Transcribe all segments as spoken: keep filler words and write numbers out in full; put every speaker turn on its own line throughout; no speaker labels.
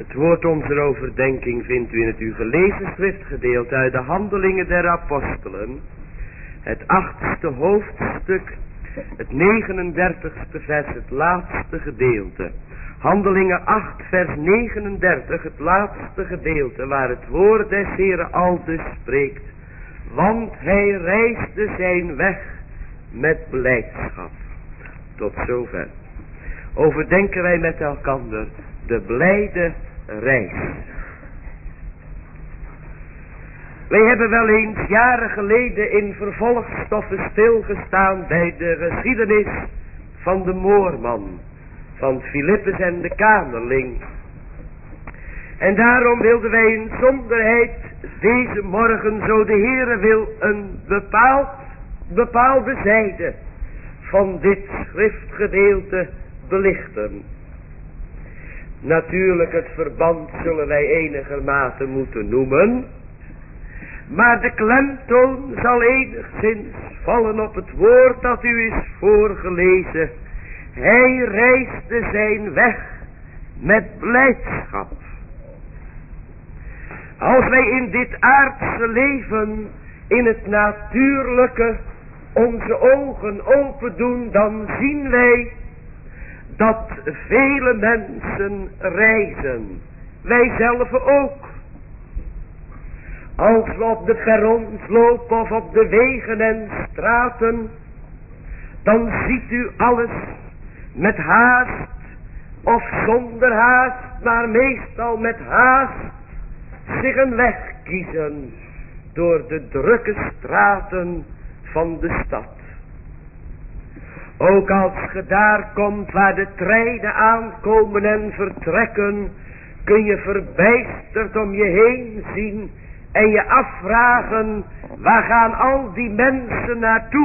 Het woord onze overdenking vindt u in het u gelezen schriftgedeelte uit de Handelingen der Apostelen, het achtste hoofdstuk, het negenendertigste vers, het laatste gedeelte. Handelingen acht vers negenendertig, het laatste gedeelte, waar het woord des Heeren aldus spreekt. Want hij reisde zijn weg met blijdschap. Tot zover. Overdenken wij met elkander de blijde reis. Wij hebben wel eens jaren geleden in vervolgstoffen stilgestaan bij de geschiedenis van de moorman, van Filippus en de kamerling. En daarom wilden wij in zonderheid deze morgen, zo de Heere wil, een bepaald, bepaalde zijde van dit schriftgedeelte belichten. Natuurlijk, het verband zullen wij enigermate moeten noemen, maar de klemtoon zal enigszins vallen op het woord dat u is voorgelezen. Hij reisde zijn weg met blijdschap. Als wij in dit aardse leven, in het natuurlijke, onze ogen open doen, dan zien wij dat vele mensen reizen. Wij zelf ook. Als we op de perrons lopen of op de wegen en straten, dan ziet u alles met haast of zonder haast, maar meestal met haast zich een weg kiezen door de drukke straten van de stad. Ook als je daar komt waar de treinen aankomen en vertrekken, kun je verbijsterd om je heen zien en je afvragen, waar gaan al die mensen naartoe?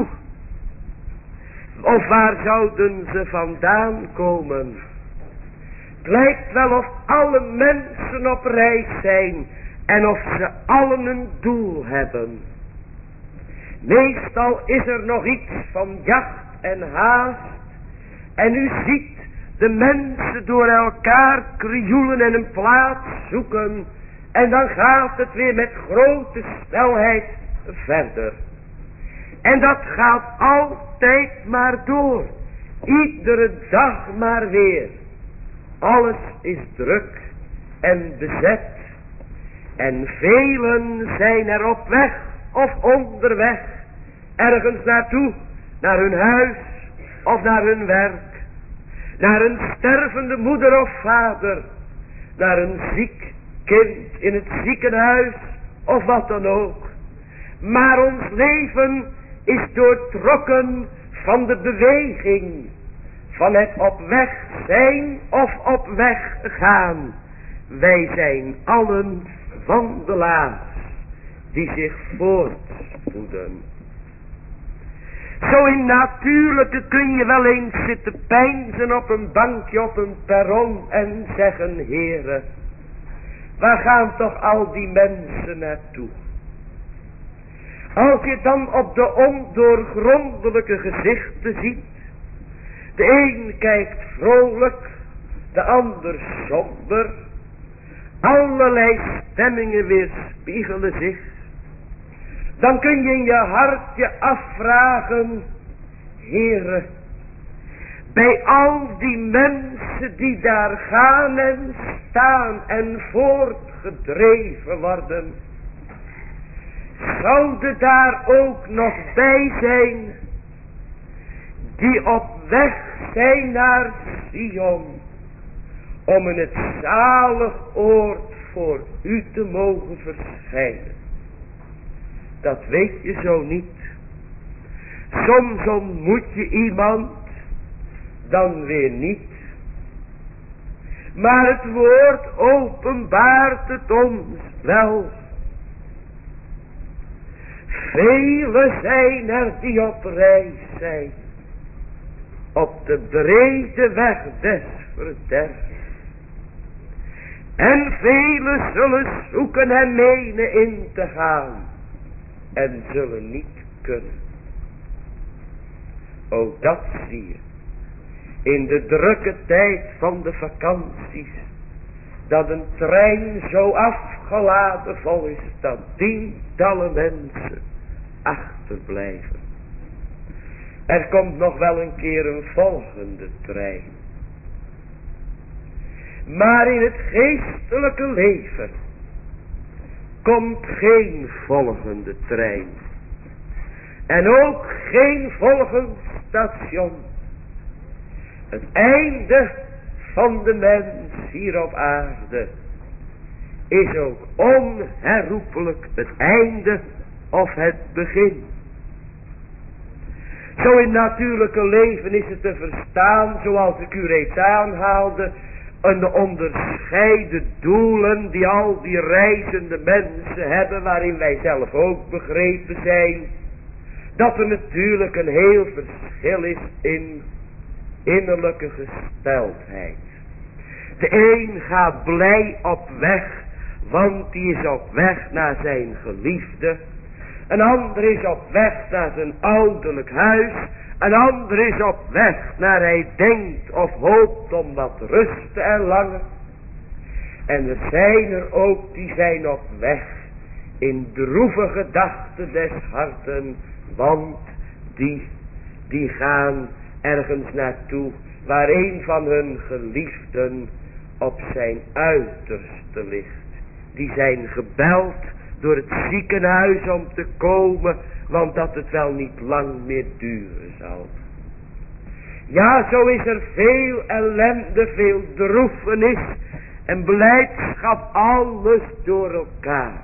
Of waar zouden ze vandaan komen? Het lijkt wel of alle mensen op reis zijn en of ze allen een doel hebben. Meestal is er nog iets van jacht en haast. En u ziet de mensen door elkaar krioelen en een plaats zoeken. En dan gaat het weer met grote snelheid verder. En dat gaat altijd maar door. Iedere dag maar weer. Alles is druk en bezet. En velen zijn er op weg of onderweg. Ergens naartoe. Naar hun huis of naar hun werk. Naar een stervende moeder of vader. Naar een ziek kind in het ziekenhuis of wat dan ook. Maar ons leven is doortrokken van de beweging. Van het op weg zijn of op weg gaan. Wij zijn allen wandelaars die zich voortspoeden. Zo in natuurlijke kun je wel eens zitten peinzen op een bankje op een perron en zeggen, Heere, waar gaan toch al die mensen naartoe? Als je dan op de ondoorgrondelijke gezichten ziet, de een kijkt vrolijk, de ander somber, allerlei stemmingen weerspiegelen zich, dan kun je in je hart je afvragen, Heere, bij al die mensen die daar gaan en staan en voortgedreven worden, zouden daar ook nog bij zijn die op weg zijn naar Sion, om in het zalig oord voor u te mogen verschijnen. Dat weet je zo niet. Soms ontmoet je iemand, dan weer niet. Maar het woord openbaart het ons wel. Velen zijn er die op reis zijn. Op de brede weg des verderfs. En velen zullen zoeken en menen in te gaan. En zullen niet kunnen. Ook dat zie je. In de drukke tijd van de vakanties. dat een trein zo afgeladen vol is dat tientallen mensen achterblijven. Er komt nog wel een keer een volgende trein. Maar in het geestelijke leven komt geen volgende trein. En ook geen volgend station. Het einde van de mens hier op aarde is ook onherroepelijk het einde of het begin. Zo in het natuurlijke leven is het te verstaan, zoals ik u reeds aanhaalde, en de onderscheiden doelen die al die reizende mensen hebben, waarin wij zelf ook begrepen zijn, dat er natuurlijk een heel verschil is in innerlijke gesteldheid. De een gaat blij op weg, want die is op weg naar zijn geliefde. Een ander is op weg naar zijn ouderlijk huis. Een ander is op weg naar hij denkt of hoopt om wat rust te erlangen. En er zijn er ook die zijn op weg in droeve gedachten des harten, want die, die gaan ergens naartoe waar een van hun geliefden op zijn uiterste ligt. Die zijn gebeld door het ziekenhuis om te komen, want dat het wel niet lang meer duren zal. Ja, zo is er veel ellende, veel droefenis en blijdschap, alles door elkaar.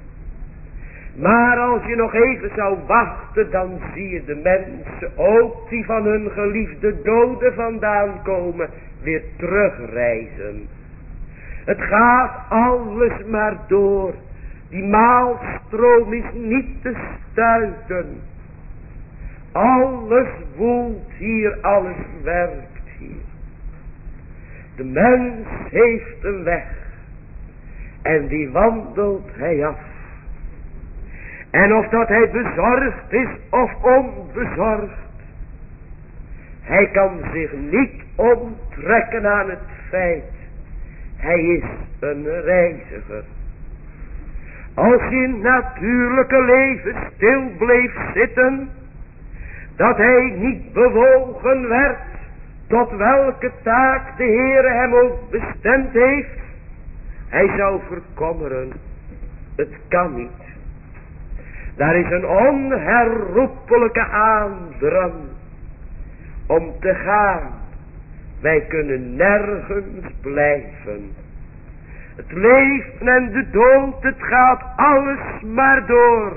Maar als je nog even zou wachten, dan zie je de mensen ook die van hun geliefde doden vandaan komen, weer terugreizen. Het gaat alles maar door. Die maalstroom is niet te stuiten. Alles woelt hier, alles werkt hier. De mens heeft een weg. En die wandelt hij af. En of dat hij bezorgd is of onbezorgd, hij kan zich niet onttrekken aan het feit. Hij is een reiziger. Als hij in het natuurlijke leven stil bleef zitten, dat hij niet bewogen werd tot welke taak de Heere hem ook bestemd heeft, hij zou verkommeren. Het kan niet. Daar is een onherroepelijke aandrang om te gaan. Wij kunnen nergens blijven. Het leven en de dood, het gaat alles maar door.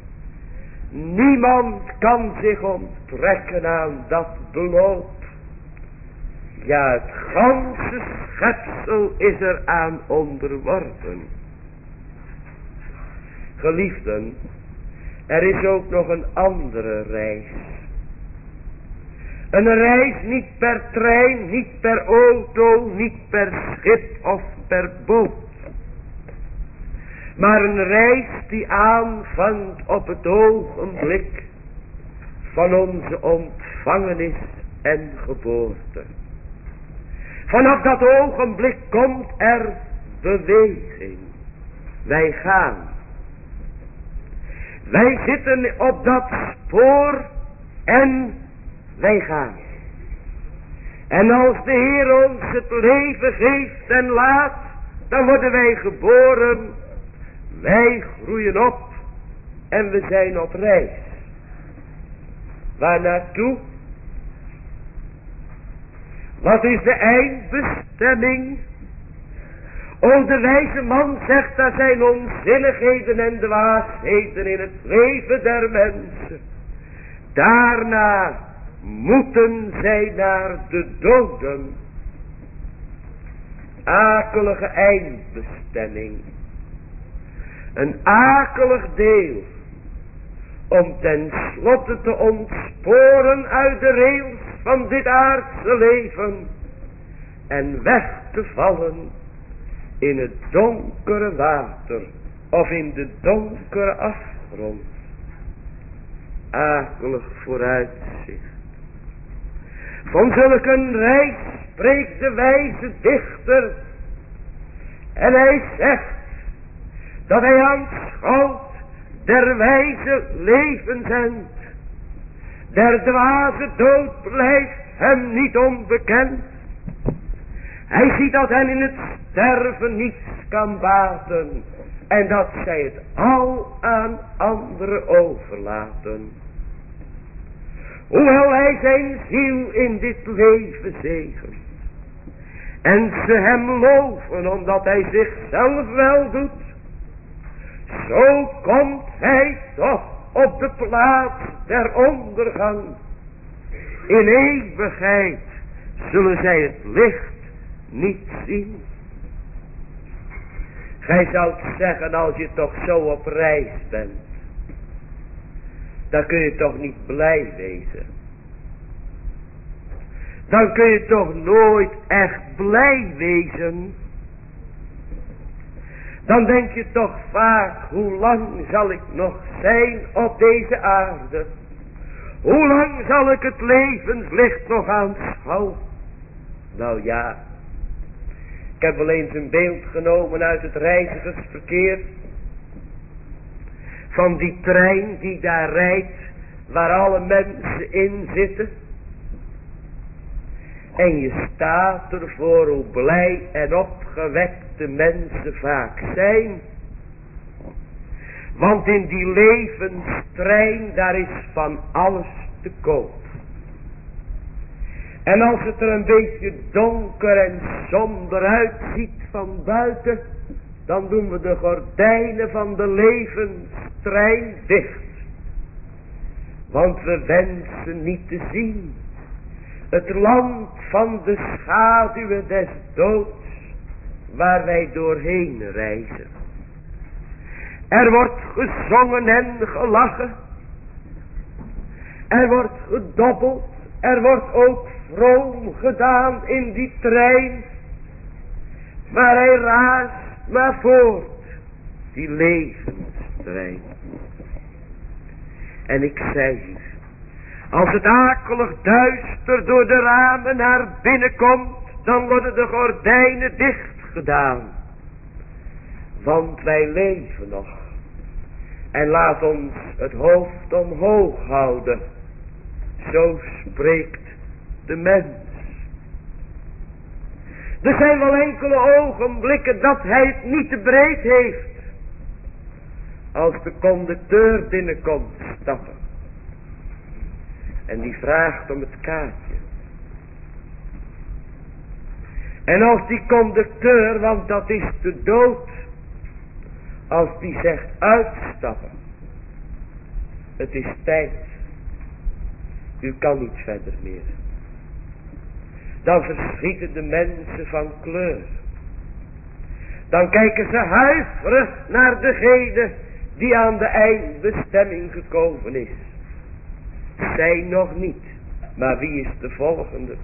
Niemand kan zich onttrekken aan dat beloop. Ja, het ganse schepsel is er aan onderworpen. Geliefden, er is ook nog een andere reis. Een reis niet per trein, niet per auto, niet per schip of per boot. Maar een reis die aanvangt op het ogenblik van onze ontvangenis en geboorte. Vanaf dat ogenblik komt er beweging. Wij gaan. Wij zitten op dat spoor en wij gaan. En als de Heer ons het leven geeft en laat, dan worden wij geboren. Wij groeien op en we zijn op reis. Waar naartoe? Wat is de eindbestemming? O, de wijze man zegt, daar zijn onzinnigheden en dwaasheden in het leven der mensen. Daarna moeten zij naar de doden. Akelige eindbestemming. Een akelig deel. Om ten slotte te ontsporen uit de rails van dit aardse leven. En weg te vallen in het donkere water. Of in de donkere afgrond. Akelig vooruitzicht. Van zulk een reis spreekt de wijze dichter. En hij zegt dat hij aanschouwt der wijze leven zendt. Der dwaze dood blijft hem niet onbekend. Hij ziet dat hen in het sterven niets kan baten. En dat zij het al aan anderen overlaten. Hoewel hij zijn ziel in dit leven zegent. En ze hem loven omdat hij zichzelf wel doet. Zo komt hij toch op de plaats der ondergang. In eeuwigheid zullen zij het licht niet zien. Gij zoudt zeggen, als je toch zo op reis bent, dan kun je toch niet blij wezen. Dan kun je toch nooit echt blij wezen. Dan denk je toch vaak, hoe lang zal ik nog zijn op deze aarde? Hoe lang zal ik het levenslicht nog aanschouwen? Nou ja, ik heb wel eens een beeld genomen uit het reizigersverkeer. Van die trein die daar rijdt, waar alle mensen in zitten. En je staat ervoor hoe blij en opgewekt de mensen vaak zijn. Want in die levenstrein, daar is van alles te koop. En als het er een beetje donker en somber uitziet van buiten, dan doen we de gordijnen van de levenstrein dicht. Want we wensen niet te zien het land van de schaduwen des doods, waar wij doorheen reizen. Er wordt gezongen en gelachen. Er wordt gedobbeld. Er wordt ook vroom gedaan in die trein. Maar hij raast maar voort, die levenstrein. En ik zei u, als het akelig duister door de ramen naar binnen komt, dan worden de gordijnen dicht gedaan. Want wij leven nog. En laat ons het hoofd omhoog houden. Zo spreekt de mens. Er zijn wel enkele ogenblikken dat hij het niet te breed heeft. Als de conducteur binnenkomt stappen. En die vraagt om het kaartje. En als die conducteur, want dat is de dood. Als die zegt uitstappen. Het is tijd. U kan niet verder meer. Dan verschieten de mensen van kleur. Dan kijken ze huiverig naar degene die aan de eindbestemming gekomen is. Zij nog niet, maar wie is de volgende?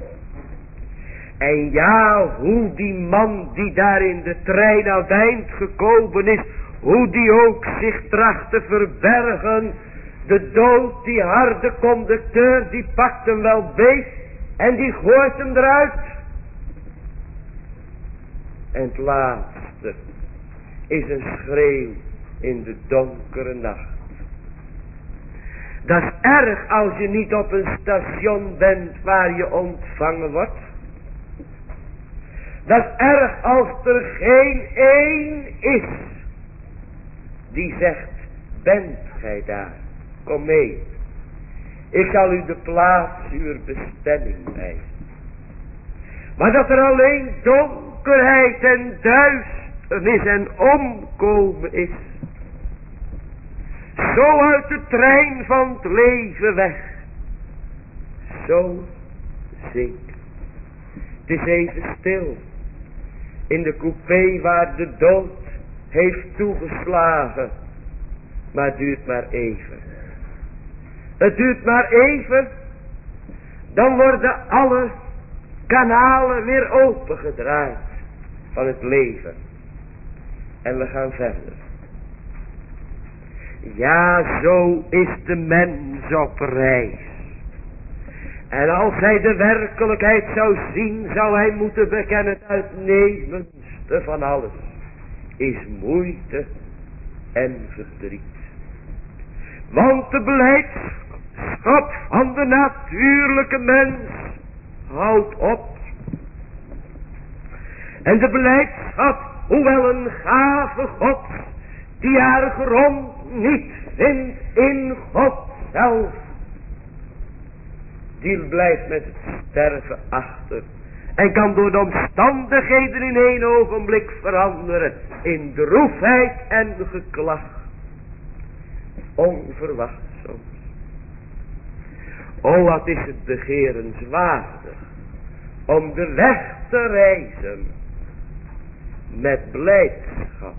En ja, hoe die man die daar in de trein aan het eind gekomen is, hoe die ook zich tracht te verbergen. De dood, die harde conducteur, die pakt hem wel beet en die gooit hem eruit. En het laatste is een schreeuw in de donkere nacht. Dat is erg als je niet op een station bent waar je ontvangen wordt. Dat is erg als er geen één is die zegt, bent gij daar? Kom mee. Ik zal u de plaats uw bestemming wijzen. Maar dat er alleen donkerheid en duisternis en omkomen is. Zo uit de trein van het leven weg. Zo zeker. Het is even stil. In de coupé waar de dood heeft toegeslagen. Maar het duurt maar even. Het duurt maar even. Dan worden alle kanalen weer opengedraaid van het leven. En we gaan verder. Ja, zo is de mens op reis. En als hij de werkelijkheid zou zien, zou hij moeten bekennen: het uitnemendste van alles is moeite en verdriet. Want de blijdschap van de natuurlijke mens houdt op. En de blijdschap, hoewel een gave God, die haar grond niet vindt in God zelf, die blijft met het sterven achter. En kan door de omstandigheden in één ogenblik veranderen in droefheid en geklag. Onverwacht soms. O, wat is het begerenswaardig om de weg te reizen met blijdschap.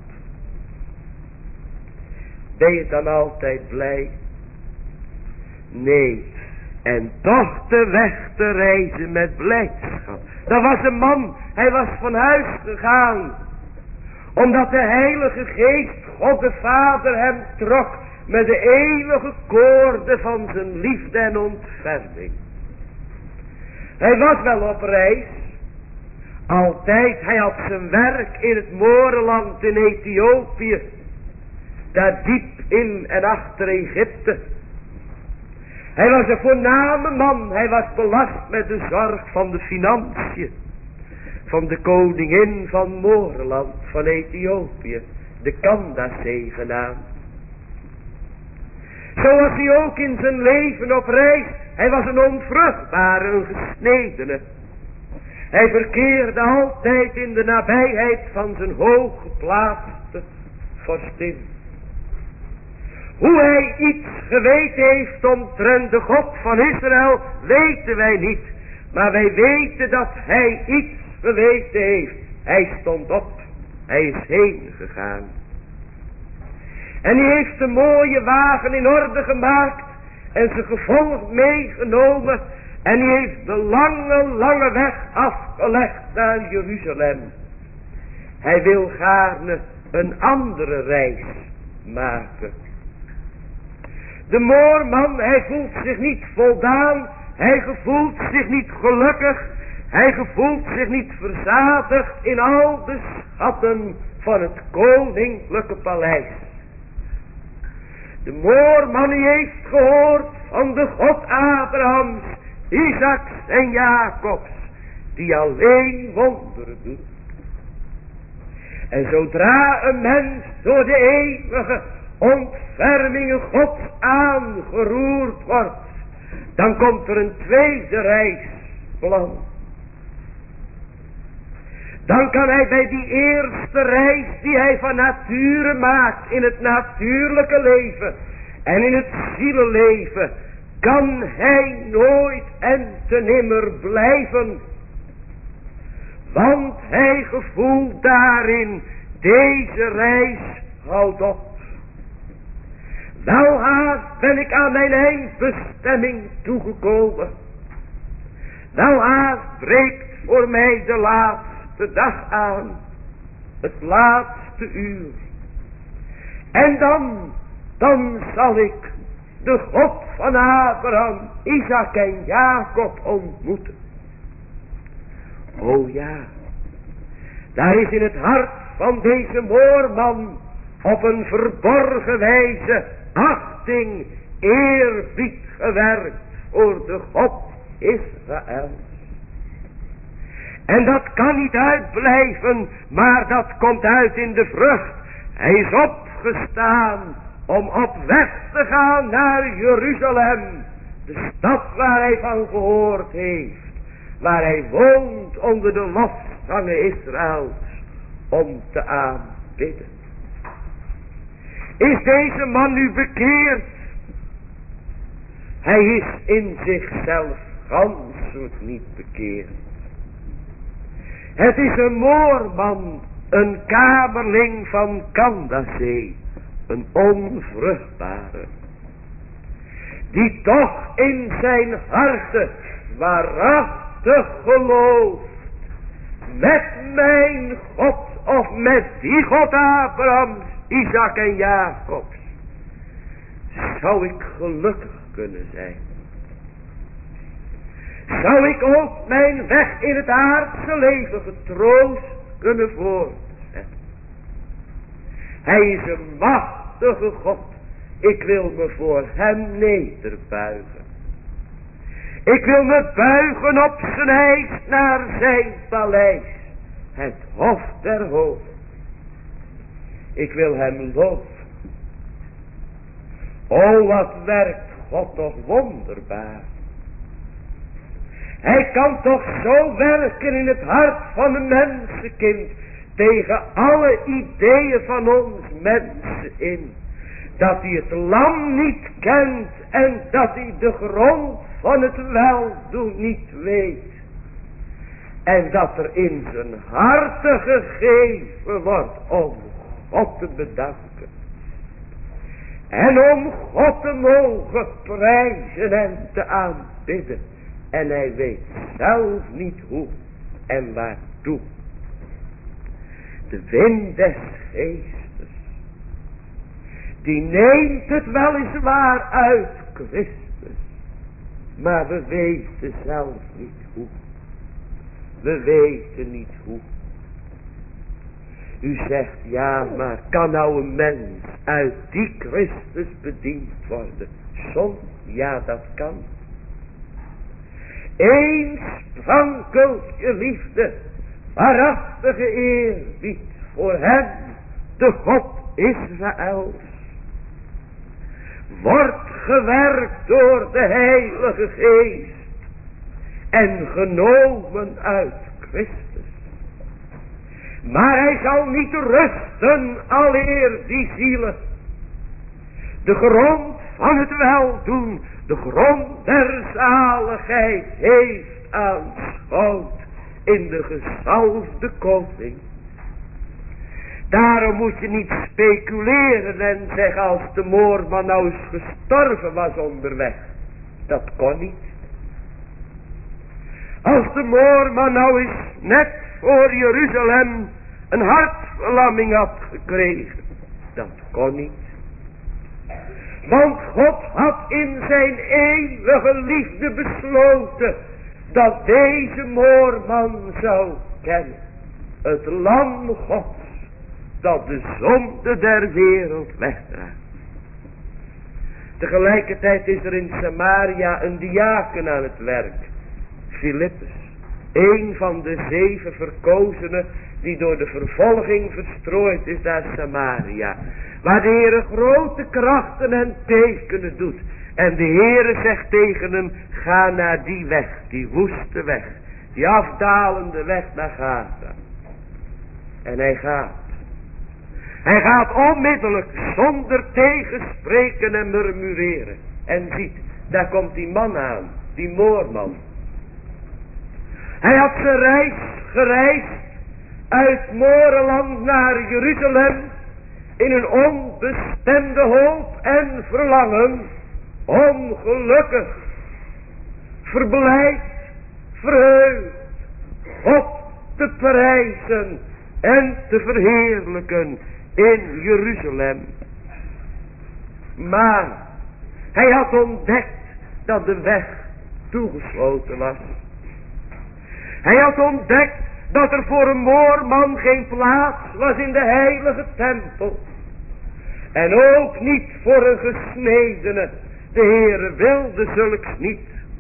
Ben je dan altijd blij? Nee. En toch de weg te reizen met blijdschap. Dat was een man, hij was van huis gegaan. Omdat de Heilige Geest, God de Vader, hem trok met de eeuwige koorden van zijn liefde en ontferming. Hij was wel op reis. Altijd, hij had zijn werk in het Moorland in Ethiopië. Daar diep in en achter Egypte. Hij was een voorname man. Hij was belast met de zorg van de financiën. Van de koningin van Moorland, van Ethiopië. De Candace genaamd. Zo was hij ook in zijn leven op reis. Hij was een onvruchtbare, een gesnedene. Hij verkeerde altijd in de nabijheid van zijn hooggeplaatste vorstin. Hoe hij iets geweten heeft omtrent de God van Israël, weten wij niet. Maar wij weten dat hij iets geweten heeft. Hij stond op. Hij is heen gegaan. En hij heeft de mooie wagen in orde gemaakt. En zijn gevolg meegenomen. En hij heeft de lange, lange weg afgelegd naar Jeruzalem. Hij wil gaarne een andere reis maken. De moorman, hij voelt zich niet voldaan. Hij gevoelt zich niet gelukkig. Hij gevoelt zich niet verzadigd in al de schatten van het koninklijke paleis. De moorman die heeft gehoord van de God Abrahams, Isaaks en Jacobs, die alleen wonderen doet. En zodra een mens door de eeuwige ontfermingen Gods aangeroerd wordt, dan komt er een tweede reisplan. Dan kan hij bij die eerste reis die hij van nature maakt in het natuurlijke leven en in het zielenleven, kan hij nooit en te nimmer blijven. Want hij gevoelt daarin, deze reis houdt op. Welhaast ben ik aan mijn eindbestemming toegekomen. Welhaast breekt voor mij de laatste dag aan. Het laatste uur. En dan, dan zal ik de God van Abraham, Isaak en Jacob ontmoeten. O ja, daar is in het hart van deze moorman op een verborgen wijze achting, eerbied gewerkt voor de God Israël. En dat kan niet uitblijven, maar dat komt uit in de vrucht. Hij is opgestaan om op weg te gaan naar Jeruzalem, de stad waar hij van gehoord heeft, waar hij woont onder de lofzangen Israëls, om te aanbidden. Is deze man nu bekeerd? Hij is in zichzelf ganselijk niet bekeerd. Het is een moorman, een kamerling van Candace, een onvruchtbare, die toch in zijn harte waarachtig gelooft, met mijn God of met die God Abrahams, Isaak en Jacobs, zou ik gelukkig kunnen zijn. zou ik ook mijn weg in het aardse leven getroost kunnen voortzetten. Hij is een machtige God. Ik wil me voor hem nederbuigen. Ik wil me buigen op zijn eis naar zijn paleis, het hof der hoofd. Ik wil hem loven. O, wat werkt God toch wonderbaar. Hij kan toch zo werken in het hart van een mensenkind, tegen alle ideeën van ons mensen in, dat hij het lam niet kent en dat hij de grond van het weldoen niet weet. En dat er in zijn harte gegeven wordt om God te bedanken. En om God te mogen prijzen en te aanbidden. En hij weet zelf niet hoe en waartoe. De wind des geestes, die neemt het weliswaar uit Christus. Maar we weten zelf niet hoe. We weten niet hoe. U zegt, ja, maar kan nou een mens uit die Christus bediend worden? Soms, ja, dat kan. Eén sprankeltje liefde, waarachtige eerbied voor hem, de God Israëls, wordt gewerkt door de Heilige Geest en genomen uit Christus. Maar hij zal niet rusten, aleer die zielen de grond van het weldoen, de grond der zaligheid heeft aanschouwd in de gezalfde koning. Daarom moet je niet speculeren en zeggen, als de moorman nou eens gestorven was onderweg. Dat kon niet. Als de moorman nou eens net voor Jeruzalem een hartverlamming had gekregen. Dat kon niet. Want God had in zijn eeuwige liefde besloten dat deze moorman zou kennen. Het lam Gods dat de zonde der wereld wegdraagt. Tegelijkertijd is er in Samaria een diaken aan het werk. Filippus. Een van de zeven verkozenen die door de vervolging verstrooid is naar Samaria. Waar de Heere grote krachten en tekenen doet. En de Heere zegt tegen hem, ga naar die weg, die woeste weg. Die afdalende weg naar Gaza. En hij gaat. Hij gaat onmiddellijk zonder tegenspreken en murmureren. En ziet, daar komt die man aan, die moorman. Hij had zijn reis gereisd uit Moreland naar Jeruzalem in een onbestemde hoop en verlangen om gelukkig, verblijd, verheugd, God te prijzen en te verheerlijken in Jeruzalem. Maar hij had ontdekt dat de weg toegesloten was. Hij had ontdekt dat er voor een moorman geen plaats was in de heilige tempel. En ook niet voor een gesnedene. De Heere wilde zulks niet.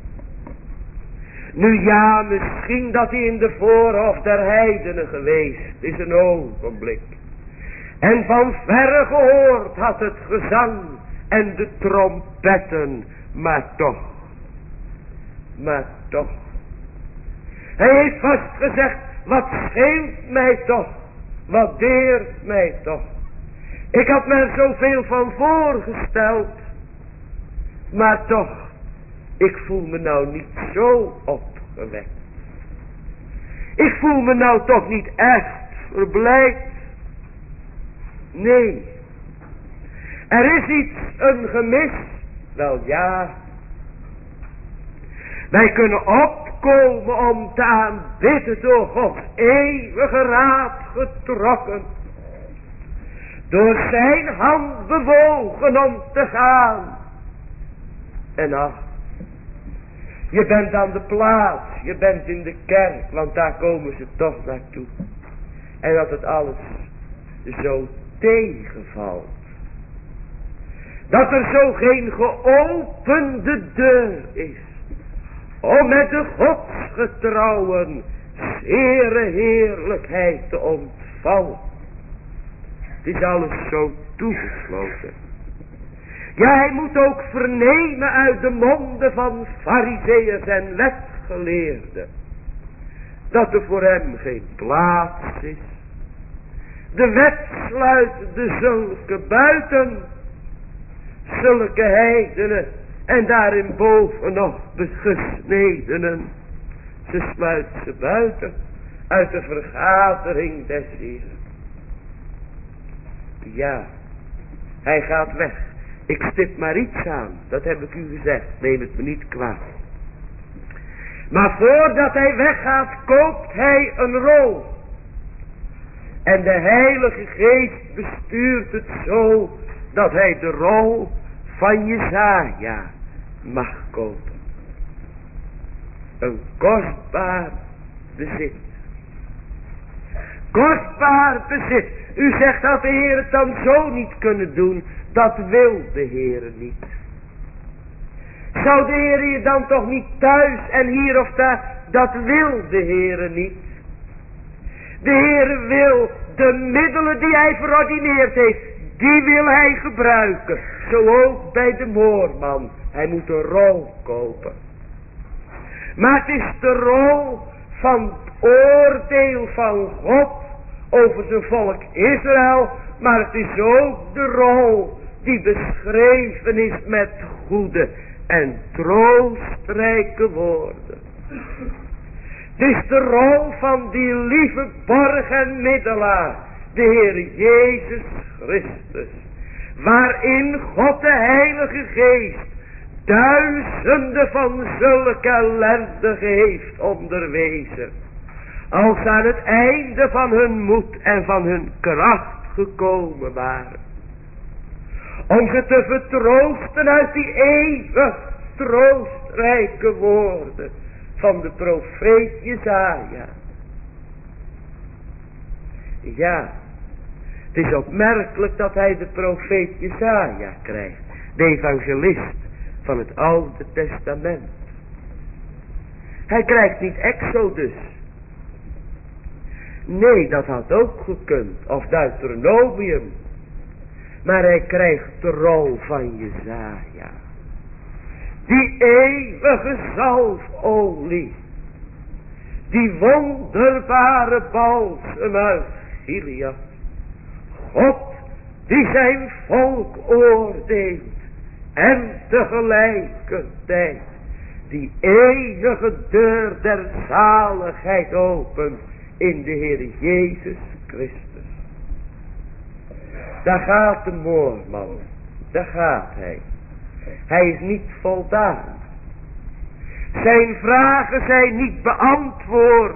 Nu ja, misschien dat hij in de voorhof der heidenen geweest is een ogenblik. En van verre gehoord had het gezang en de trompetten. Maar toch. Maar toch. Hij heeft vast gezegd, wat scheelt mij toch? Wat deert mij toch? Ik had me er zoveel van voorgesteld. Maar toch, ik voel me nou niet zo opgewekt. Ik voel me nou toch niet echt verblijd. Nee. Er is iets, een gemis. Wel ja. Wij kunnen opkomen om te aanbidden door Gods eeuwige raad getrokken. Door zijn hand bewogen om te gaan. En ach, Je bent aan de plaats, je bent in de kerk, want daar komen ze toch naartoe. En dat het alles zo tegenvalt. Dat er zo geen geopende deur is. Om met de godsgetrouwen zere heerlijkheid te ontvallen. Het is alles zo toegesloten. Ja, hij moet ook vernemen uit de monden van farizeeërs en wetgeleerden. Dat er voor hem geen plaats is. De wet sluit de zulke buiten. Zulke heidenen en daarin boven nog gesnedenen. Ze sluit ze buiten uit de vergadering des Heeren. Ja, hij gaat weg. Ik stip maar iets aan, dat heb ik u gezegd, neem het me niet kwaad. Maar voordat hij weggaat, koopt hij een rol. En de Heilige Geest bestuurt het zo, dat hij de rol van Jesaja mag kopen. Een kostbaar bezit. Kostbaar bezit. U zegt dat de Heer het dan zo niet kunnen doen. Dat wil de Heer niet. Zou de Heer je dan toch niet thuis en hier of daar? Dat wil de Heer niet. De Heer wil de middelen die hij verordineerd heeft. Die wil hij gebruiken. Zo ook bij de moorman. Hij moet een rol kopen. Maar het is de rol van het oordeel van God over zijn volk Israël. Maar het is ook de rol die beschreven is met goede en troostrijke woorden. Het is de rol van die lieve borg en middelaar, de Heer Jezus Christus. Waarin God de Heilige Geest duizenden van zulke ellendigen heeft onderwezen. Als aan het einde van hun moed en van hun kracht gekomen waren. Om ze te vertroosten uit die eeuwig troostrijke woorden van de profeet Jesaja. Ja, het is opmerkelijk dat hij de profeet Jesaja krijgt. De evangelist van het Oude Testament. Hij krijgt niet Exodus. Nee, dat had ook gekund. Of Deuteronomium. Maar hij krijgt de rol van Jesaja. Die eeuwige zalfolie. Die wonderbare balsem uit Gilead. God die zijn volk oordeelt. En tegelijkertijd die eeuwige deur der zaligheid opent in de Heer Jezus Christus. Daar gaat de moorman. Daar gaat hij. Hij is niet voldaan. Zijn vragen zijn niet beantwoord.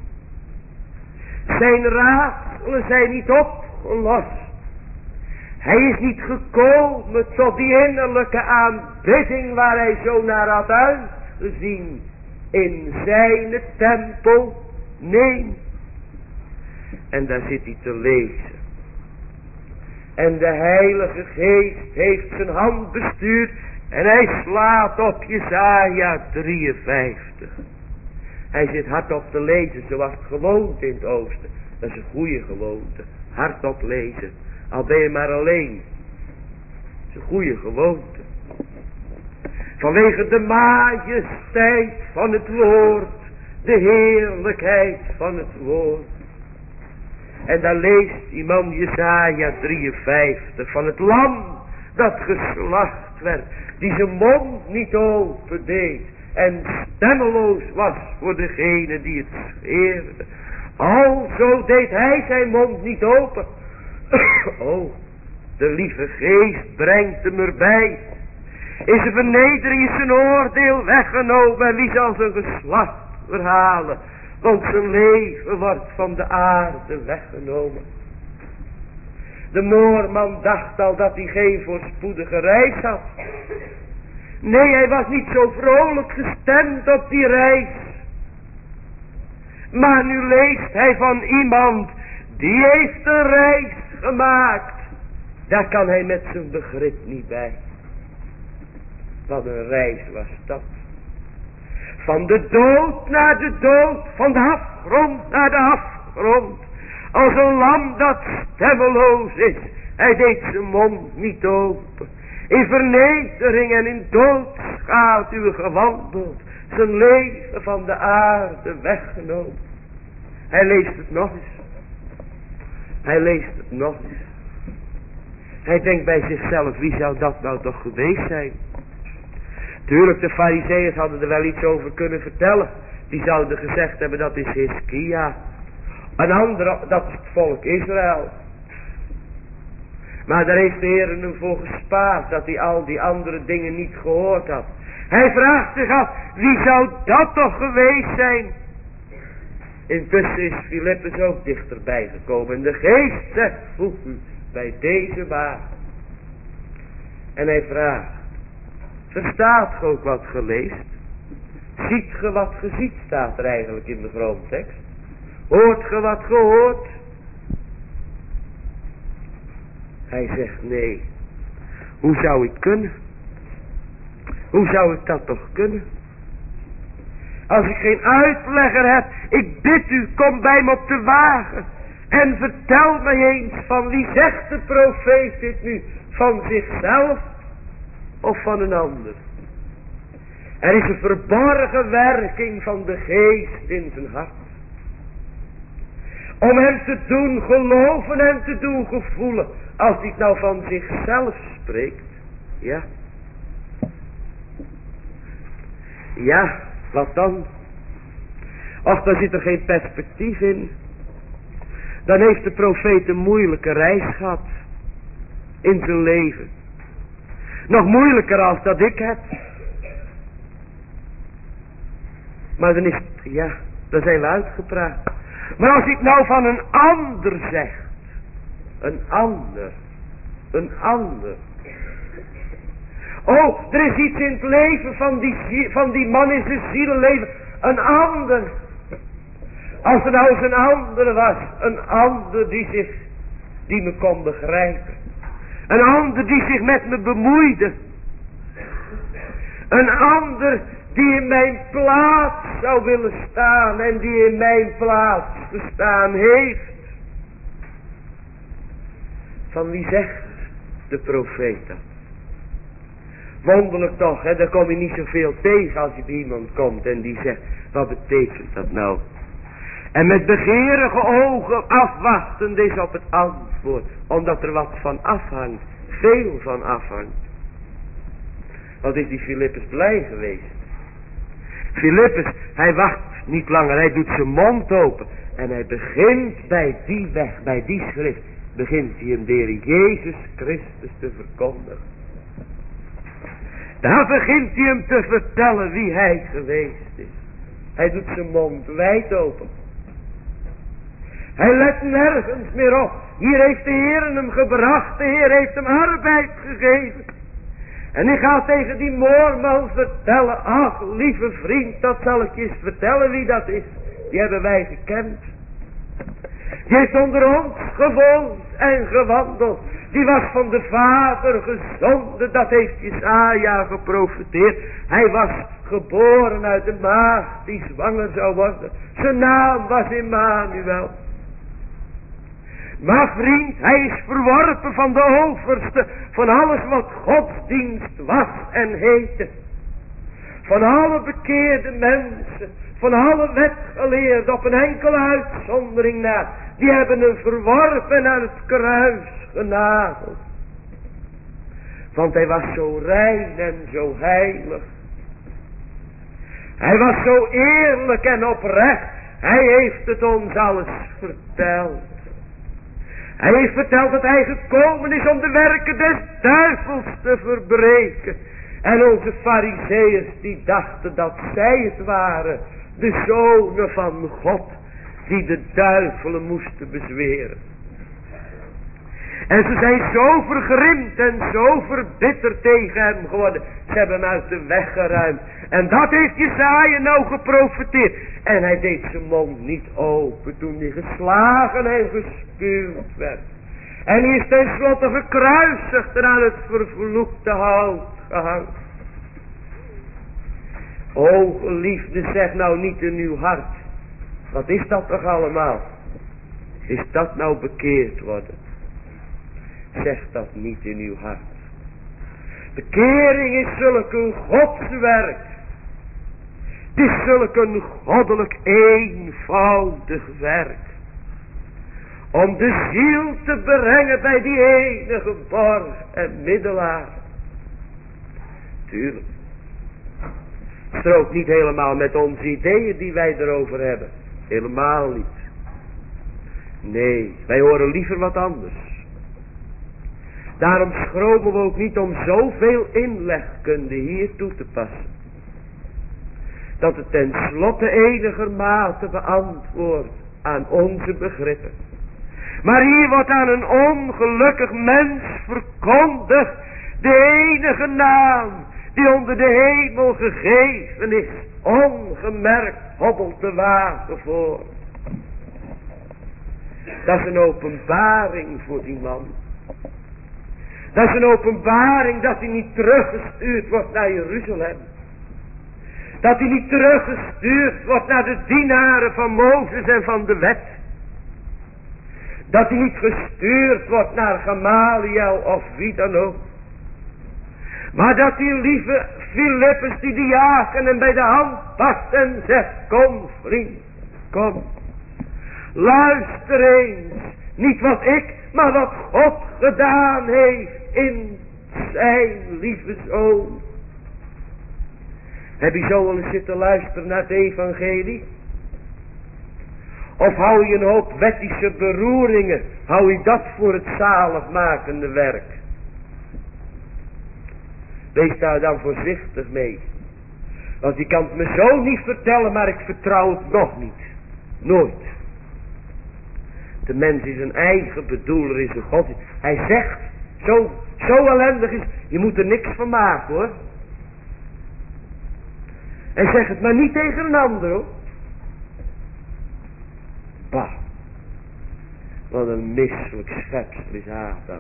Zijn raadselen zijn niet opgelost. Hij is niet gekomen tot die innerlijke aanbidding waar hij zo naar had uitgezien in zijn tempel. Nee. En daar zit hij te lezen. En de Heilige Geest heeft zijn hand bestuurd en hij slaat op Jesaja drieënvijftig. Hij zit hardop te lezen zoals het gewoonte in het oosten. Dat is een goede gewoonte. Hardop lezen. Al ben je maar alleen. Dat is een goede gewoonte. Vanwege de majesteit van het woord. De heerlijkheid van het woord. En daar leest die man Jesaja drieënvijftig van het lam dat geslacht werd. Die zijn mond niet open deed. En stemmeloos was voor degene die het scheerde. Alzo deed hij zijn mond niet open. Oh, de lieve geest brengt hem erbij. Is een vernedering, is zijn oordeel weggenomen. En wie zal zijn geslacht verhalen? Want zijn leven wordt van de aarde weggenomen. De moorman dacht al dat hij geen voorspoedige reis had. Nee, hij was niet zo vrolijk gestemd op die reis. Maar nu leest hij van iemand die heeft een reis gemaakt. Daar kan hij met zijn begrip niet bij. Wat een reis was dat. Van de dood naar de dood, van de afgrond naar de afgrond. Als een lam dat stemmeloos is, hij deed zijn mond niet open. In vernedering en in doodschaduw gewandeld, zijn leven van de aarde weggenomen. Hij leest het nog eens. Hij leest het nog eens. Hij denkt bij zichzelf, wie zou dat nou toch geweest zijn? Tuurlijk, de Farizeeërs hadden er wel iets over kunnen vertellen. Die zouden gezegd hebben, dat is Hiskia. Een andere, dat is het volk Israël. Maar daar heeft de Heer hem voor gespaard, dat hij al die andere dingen niet gehoord had. Hij vraagt zich af, wie zou dat toch geweest zijn? Intussen is Filippus ook dichterbij gekomen. En de geest zegt, voeg u bij deze wagen. En hij vraagt, verstaat ge ook wat ge leest? Ziet ge wat ge ziet, staat er eigenlijk in de grondtekst. Hoort ge wat ge hoort? Hij zegt nee. Hoe zou ik kunnen? Hoe zou ik dat toch kunnen? Als ik geen uitlegger heb, ik bid u, kom bij me op de wagen. En vertel mij eens, van wie zegt de profeet dit nu? Van zichzelf of van een ander? Er is een verborgen werking van de geest in zijn hart. Om hem te doen geloven en te doen gevoelen. Als hij nou van zichzelf spreekt. Ja. Ja, wat dan? Och, daar zit er geen perspectief in. Dan heeft de profeet een moeilijke reis gehad. In zijn leven. Nog moeilijker als dat ik heb. Maar dan is het, ja, dan zijn we uitgepraat. Maar als ik nou van een ander zeg. Een ander. Een ander. Oh, er is iets in het leven van die, van die man in zijn zielenleven. Een ander. Als er nou eens een ander was. Een ander die zich, die me kon begrijpen. Een ander die zich met me bemoeide. Een ander die in mijn plaats zou willen staan. En die in mijn plaats gestaan heeft. Van wie zegt de profeet dat? Wonderlijk toch, hè? Daar kom je niet zoveel tegen als je bij iemand komt en die zegt, wat betekent dat nou? En met begeerige ogen afwachtend is op het antwoord, omdat er wat van afhangt, veel van afhangt. Wat is die Filippus blij geweest? Filippus, hij wacht niet langer, hij doet zijn mond open en hij begint bij die weg, bij die schrift, begint hij hem de Heer Jezus Christus te verkondigen. Daar begint hij hem te vertellen wie hij geweest is. Hij doet zijn mond wijd open. Hij let nergens meer op. Hier heeft de Heer hem gebracht. De Heer heeft hem arbeid gegeven. En ik ga tegen die moorman vertellen. Ach, lieve vriend, dat zal ik je eens vertellen wie dat is. Die hebben wij gekend. Die heeft onder ons gewoond en gewandeld. Die was van de Vader gezonden. Dat heeft Jesaja geprofeteerd. Hij was geboren uit de maagd die zwanger zou worden. Zijn naam was Immanuel. Maar vriend, hij is verworpen van de overste. Van alles wat godsdienst was en heette. Van alle bekeerde mensen. Van alle wetgeleerden op een enkele uitzondering na. Die hebben hem verworpen aan het kruis genageld. Want hij was zo rein en zo heilig. Hij was zo eerlijk en oprecht. Hij heeft het ons alles verteld. Hij heeft verteld dat hij gekomen is om de werken des duivels te verbreken. En onze Farizeeërs die dachten dat zij het waren. De zonen van God. Die de duivelen moesten bezweren. En ze zijn zo vergrimd en zo verbitterd tegen hem geworden. Ze hebben hem uit de weg geruimd. En dat heeft Jesaja nou geprofeteerd. En hij deed zijn mond niet open toen hij geslagen en gespuwd werd. En hij is tenslotte gekruisigd en aan het vervloekte hout gehangen. O geliefde, zeg nou niet in uw hart. Wat is dat toch allemaal? Is dat nou bekeerd worden? Zeg dat niet in uw hart. Bekering is zulk een godswerk. Het is zulk een goddelijk eenvoudig werk. Om de ziel te brengen bij die enige borg en middelaar. Tuurlijk. Het strookt niet helemaal met onze ideeën die wij erover hebben. Helemaal niet. Nee, wij horen liever wat anders. Daarom schromen we ook niet om zoveel inlegkunde hier toe te passen. Dat het tenslotte enigermate beantwoordt aan onze begrippen. Maar hier wordt aan een ongelukkig mens verkondigd de enige naam die onder de hemel gegeven is. Ongemerkt hobbelt de wagen voor. Dat is een openbaring voor die man. Dat is een openbaring dat hij niet teruggestuurd wordt naar Jeruzalem. Dat hij niet teruggestuurd wordt naar de dienaren van Mozes en van de wet. Dat hij niet gestuurd wordt naar Gamaliel of wie dan ook. Maar dat die lieve Filippus die diaken en bij de hand pakt en zegt: kom vriend, kom. Luister eens, niet wat ik, maar wat God gedaan heeft in zijn lieve zoon. Heb je zo wel eens zitten luisteren naar het evangelie? Of hou je een hoop wettische beroeringen, hou je dat voor het zaligmakende werk? Wees daar dan voorzichtig mee. Want die kan het me zo niet vertellen, maar ik vertrouw het nog niet. Nooit. De mens is een eigen bedoeler, is een God. Hij zegt, zo, zo ellendig is, je moet er niks van maken hoor. En zeg het maar niet tegen een ander hoor. Bah. Wat een misselijk schepsel is Adam.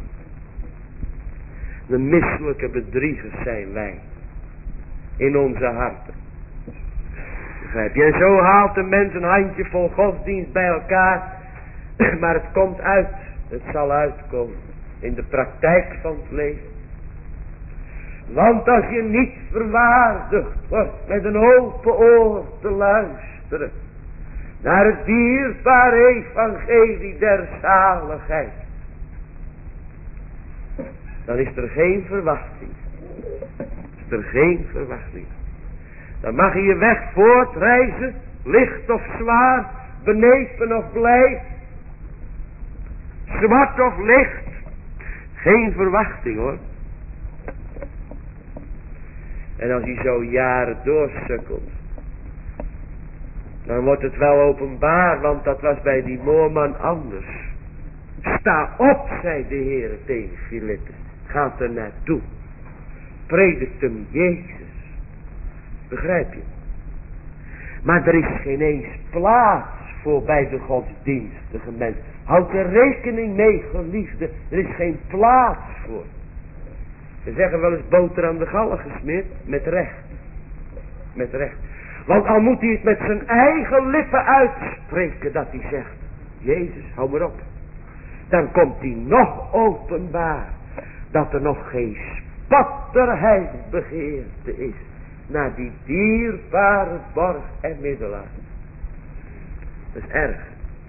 De misselijke bedriegers zijn wij. In onze harten. Begrijp je? En zo haalt een mens een handjevol godsdienst bij elkaar. Maar het komt uit. Het zal uitkomen. In de praktijk van het leven. Want als je niet verwaardigd wordt met een open oor te luisteren. Naar het dierbare evangelie der zaligheid. Dan is er geen verwachting. Is er geen verwachting. Dan mag je je weg voortreizen. Licht of zwaar. Benepen of blij. Zwart of licht. Geen verwachting hoor. En als hij zo jaren doorsukkelt. Dan wordt het wel openbaar. Want dat was bij die moorman anders. Sta op, zei de Heer tegen Filippus. Gaat er naartoe. Predikt hem Jezus. Begrijp je? Maar er is geen eens plaats voor bij de godsdienstige mens. Houd er rekening mee, geliefde. Er is geen plaats voor. We zeggen wel eens boter aan de gallen gesmeerd. Met recht. Met recht. Want al moet hij het met zijn eigen lippen uitspreken dat hij zegt: Jezus, hou maar op. Dan komt hij nog openbaar. Dat er nog geen spatterheid begeerte is. Naar die dierbare borg en middelaar. Dat is erg.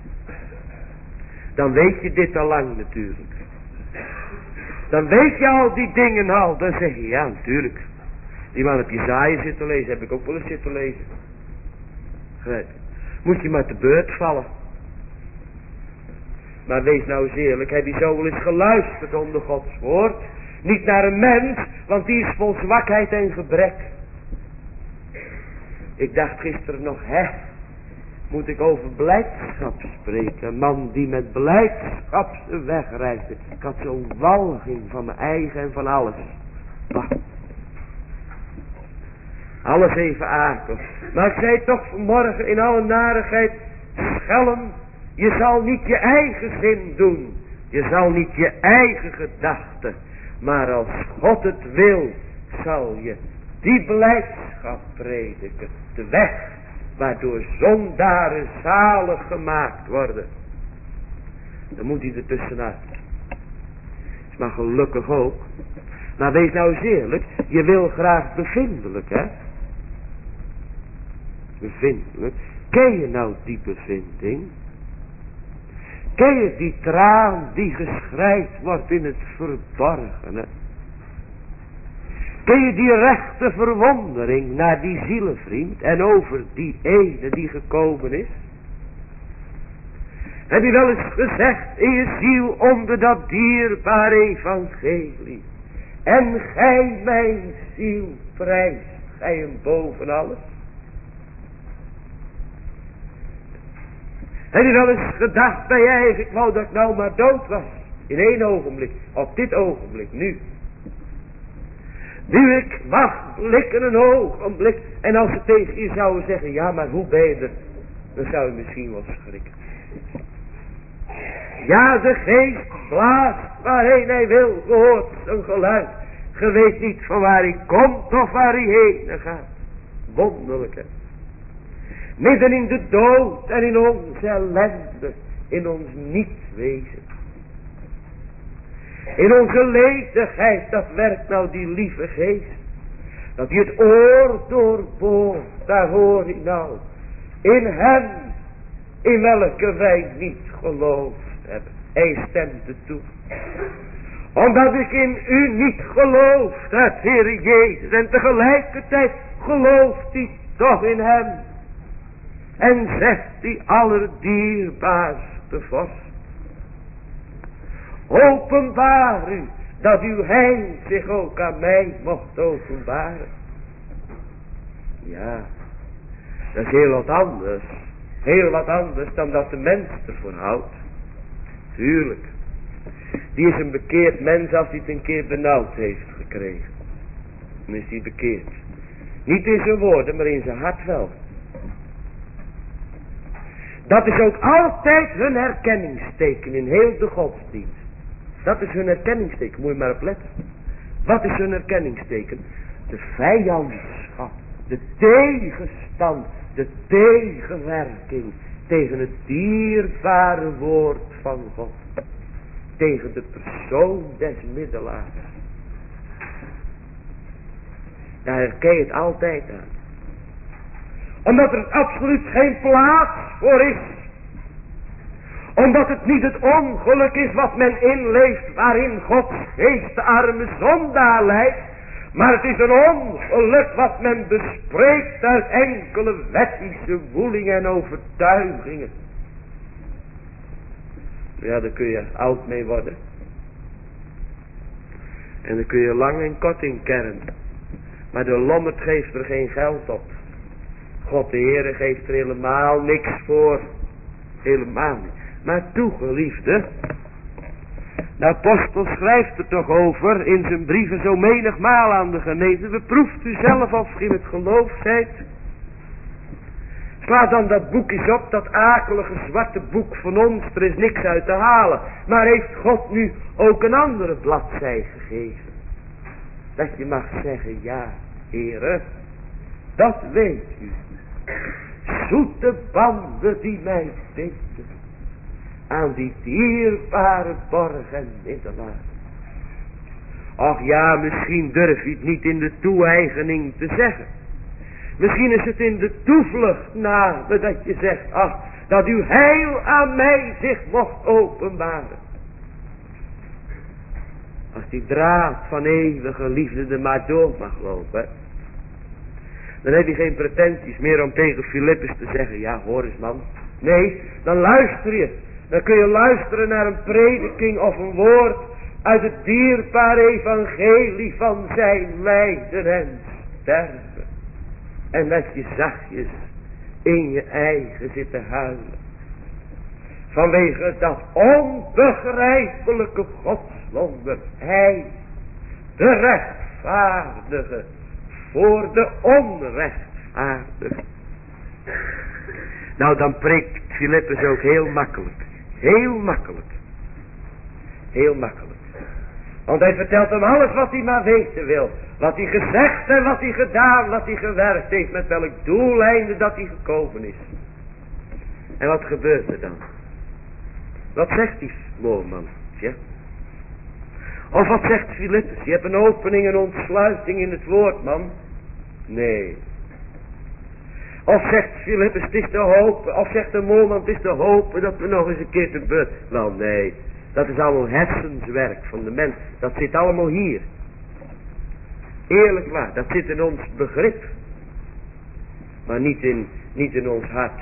Dan weet je dit al lang natuurlijk. Dan weet je al die dingen al. Dan zeg je ja natuurlijk. Die man op Jesaja zitten lezen. Heb ik ook wel eens zitten lezen. Grijp. Moet je maar te beurt vallen. Maar wees nou eens eerlijk. Heb je zo wel eens geluisterd onder Gods woord? Niet naar een mens. Want die is vol zwakheid en gebrek. Ik dacht gisteren nog. Hè. moet ik over blijdschap spreken. Een man die met blijdschap zijn weg reisde. Ik had zo'n walging van mijn eigen en van alles. Bah. Alles even akelig. Maar ik zei toch vanmorgen in alle narigheid. Schelm, je zal niet je eigen zin doen. Je zal niet je eigen gedachten. Maar als God het wil, zal je die blijdschap prediken. De weg waardoor zondaren zalig gemaakt worden. Dan moet hij er tussenuit. Is maar gelukkig ook. Maar wees nou eens eerlijk. Je wil graag bevindelijk, hè? Bevindelijk. Ken je nou die bevinding? Ken je die traan die geschreid wordt in het verborgene? Ken je die rechte verwondering naar die zielenvriend en over die ene die gekomen is? Heb je wel eens gezegd in je ziel onder dat dierbare evangelie: en gij mijn ziel prijst, gij hem boven alles? Heb je wel eens gedacht bij je eigen, ik wou dat ik nou maar dood was. In één ogenblik, op dit ogenblik, nu. Nu ik mag blikken een ogenblik. En als ze tegen je zouden zeggen, ja maar hoe ben je er? Dan zou je misschien wel schrikken. Ja, de geest blaast waarheen hij wil, gehoord een geluid. Je weet niet van waar hij komt of waar hij heen gaat. Wonderlijk, hè. Midden in de dood en in onze ellende, in ons niet wezen. In onze ledigheid, dat werkt nou die lieve geest. Dat hij het oor doorboort, daar hoor je nou. In hem, in welke wij niet geloofd hebben. Hij stemt het toe. Omdat ik in u niet geloofd heb, Heer Jezus. En tegelijkertijd gelooft hij toch in hem. En zegt die allerdierbaarste vorst: openbaar u, dat uw heil zich ook aan mij mocht openbaren. Ja, dat is heel wat anders. Heel wat anders dan dat de mens ervoor houdt. Tuurlijk. Die is een bekeerd mens als hij het een keer benauwd heeft gekregen. Dan is hij bekeerd. Niet in zijn woorden, maar in zijn hart wel. Dat is ook altijd hun herkenningsteken in heel de godsdienst. Dat is hun herkenningsteken, moet je maar op letten. Wat is hun herkenningsteken? De vijandschap, de tegenstand, de tegenwerking tegen het dierbare woord van God. Tegen de persoon des middelaars. Daar herken je het altijd aan. Omdat er absoluut geen plaats voor is. Omdat het niet het ongeluk is wat men inleeft, waarin Gods geest de arme zondaar leidt. Maar het is een ongeluk wat men bespreekt uit enkele wettische woelingen en overtuigingen. Ja, daar kun je oud mee worden. En dan kun je lang en kort in kernen. Maar de lommerd geeft er geen geld op. God de Heere geeft er helemaal niks voor. Helemaal niet. Maar toe, geliefde. De apostel schrijft er toch over in zijn brieven zo menigmaal aan de gemeente. Beproeft u zelf of u in het geloof zijt. Sla dan dat boek eens op, dat akelige zwarte boek van ons. Er is niks uit te halen. Maar heeft God nu ook een andere bladzij gegeven? Dat je mag zeggen, ja, Heere, dat weet u. Zoete banden die mij binden aan die dierbare borg en middelaar. Ach ja, misschien durf je het niet in de toe-eigening te zeggen. Misschien is het in de toevlucht na dat je zegt, ach, dat uw heil aan mij zich mocht openbaren. Als die draad van eeuwige liefde er maar door mag lopen, dan heb je geen pretenties meer om tegen Filippus te zeggen, ja hoor eens man. Nee, dan luister je. Dan kun je luisteren naar een prediking of een woord uit het dierbare evangelie van zijn lijden en sterven. En dat je zachtjes in je eigen zit te huilen. Vanwege dat onbegrijpelijke godswonder. Hij, de rechtvaardige, voor de onrechtvaardige. Nou, dan preekt Filippus ook heel makkelijk. Heel makkelijk. Heel makkelijk. Want hij vertelt hem alles wat hij maar weten wil. Wat hij gezegd en wat hij gedaan, wat hij gewerkt heeft. Met welk doeleinde dat hij gekomen is. En wat gebeurt er dan? Wat zegt die moorman? Ja? Of wat zegt Filippus? Je hebt een opening, een ontsluiting in het woord, man. Nee. Of zegt Filippus, het is te hopen. Of zegt de moorman, het is te hopen dat we nog eens een keer te beurt. Wel, nee. Dat is allemaal hersenswerk van de mens. Dat zit allemaal hier. Eerlijk waar, dat zit in ons begrip. Maar niet in, niet in ons hart.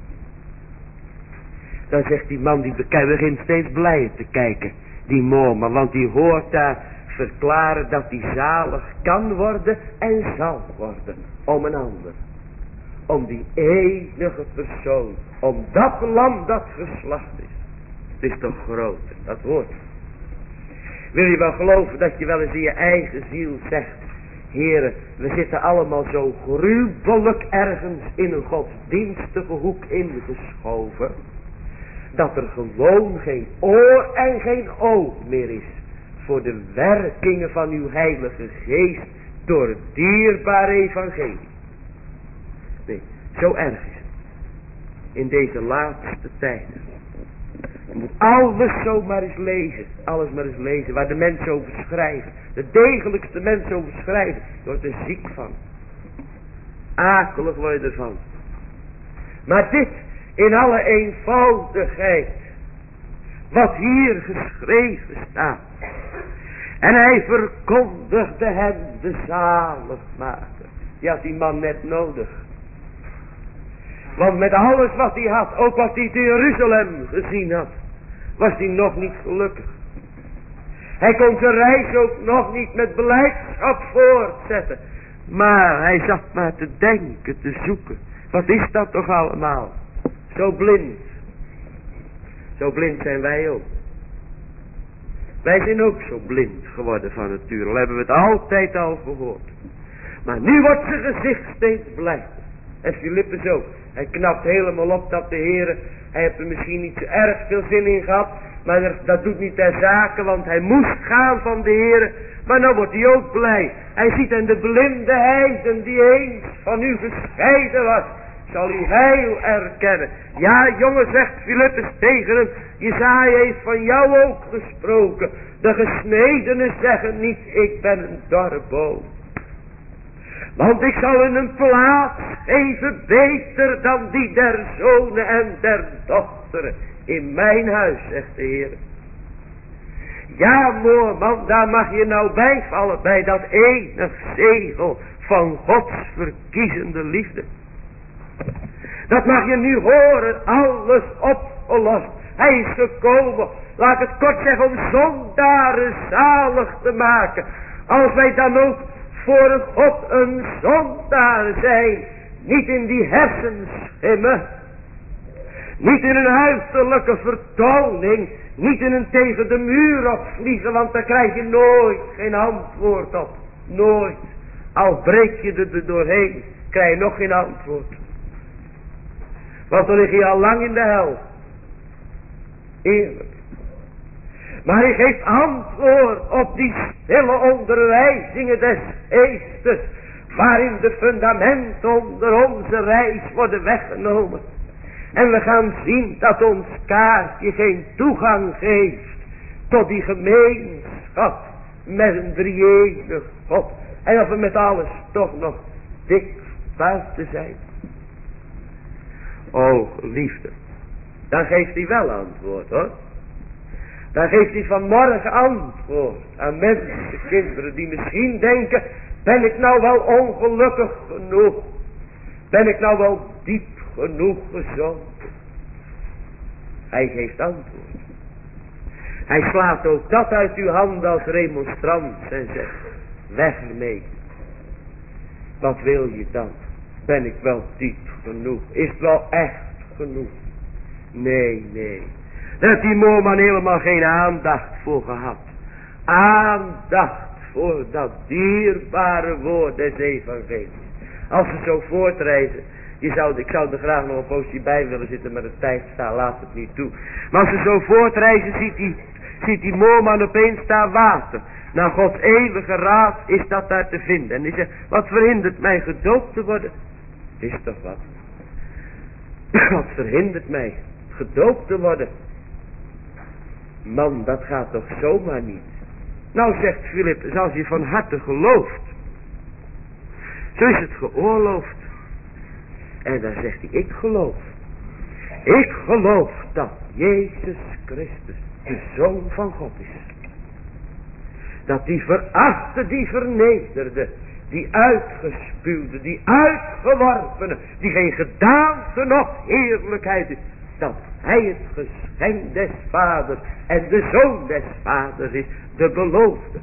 Dan zegt die man, die begint steeds blijer te kijken. Die moorman, want die hoort daar verklaren dat hij zalig kan worden en zal worden. Om een ander. Om die enige persoon. Om dat lam dat geslacht is. Het is toch groot, dat woord. Wil je wel geloven dat je wel eens in je eigen ziel zegt. Heren, we zitten allemaal zo gruwelijk ergens in een godsdienstige hoek ingeschoven. Dat er gewoon geen oor en geen oog meer is. Voor de werkingen van uw heilige geest. Door het dierbare evangelie. Nee, zo erg is het. In deze laatste tijden. Je moet alles zo maar eens lezen. Alles maar eens lezen. Waar de mensen over schrijven. De degelijkste mensen over schrijven. Je wordt er ziek van. Akelig word je ervan. Maar dit in alle eenvoudigheid. Wat hier geschreven staat. En hij verkondigde hem de zaligmaker. Die had die man net nodig. Want met alles wat hij had, ook wat hij in Jeruzalem gezien had, was hij nog niet gelukkig. Hij kon zijn reis ook nog niet met blijdschap voortzetten. Maar hij zat maar te denken, te zoeken. Wat is dat toch allemaal? Zo blind. Zo blind zijn wij ook. Wij zijn ook zo blind geworden van nature. Al hebben we het altijd al gehoord. Maar nu wordt zijn gezicht steeds blijder. En Filippus ook. Hij knapt helemaal op dat de Heer, hij heeft er misschien niet zo erg veel zin in gehad. Maar dat doet niet ter zake, want hij moest gaan van de Heer. Maar nou wordt hij ook blij. Hij ziet in de blinde heiden die eens van u gescheiden was. Zal u heil erkennen. Ja, jongen, zegt Filippus tegen hem. Jesaja heeft van jou ook gesproken. De gesnedenen zeggen niet, ik ben een dorre boom. Want ik zal in een plaats geven beter dan die der zonen en der dochteren. In mijn huis, zegt de Heer. Ja, moorman, daar mag je nou bijvallen bij dat enig zegel van Gods verkiezende liefde. Dat mag je nu horen, alles opgelost. Hij is gekomen, laat ik het kort zeggen, om zondaren zalig te maken. Als wij dan ook voor een God een zondaar zijn, niet in die hersenschimmen, niet in een uiterlijke vertoning, niet in een tegen de muur opvliegen, want daar krijg je nooit geen antwoord op. Nooit. Al breek je er doorheen, krijg je nog geen antwoord. Want dan lig je al lang in de hel. Eerlijk. Maar hij geeft antwoord op die stille onderwijzingen des geestes, waarin de fundamenten onder onze reis worden weggenomen. En we gaan zien dat ons kaartje geen toegang geeft tot die gemeenschap met een drie-enig God. En of we met alles toch nog dik buiten zijn. O, liefde. Dan geeft hij wel antwoord, hoor. Dan geeft hij vanmorgen antwoord aan mensen, kinderen die misschien denken, ben ik nou wel ongelukkig genoeg? Ben ik nou wel diep genoeg gezonken? Hij geeft antwoord. Hij slaat ook dat uit uw handen als remonstrant en zegt, weg ermee. Wat wil je dan? Ben ik wel diep genoeg? Is het wel echt genoeg? Nee, nee. Daar heeft die moorman helemaal geen aandacht voor gehad. Aandacht voor dat dierbare woord des evangelie. Als ze zo voortreizen. Je zou, ik zou er graag nog een poosje bij willen zitten, maar de tijd staat, laat het niet toe. Maar als ze zo voortreizen, ziet die, ziet die moorman opeens daar water. Naar Gods eeuwige raad is dat daar te vinden. En die zegt, wat verhindert mij gedoopt te worden? Is toch wat? Wat verhindert mij gedoopt te worden? Man, dat gaat toch zomaar niet. Nou, zegt Filippus, als je van harte gelooft, zo is het geoorloofd. En dan zegt hij, ik geloof. Ik geloof dat Jezus Christus de Zoon van God is. Dat die verachte, die vernederde, die uitgespuwde, die uitgeworpene, die geen gedaante noch heerlijkheid is. Dat hij het geschenk des vaders en de Zoon des vaders is, de beloofde.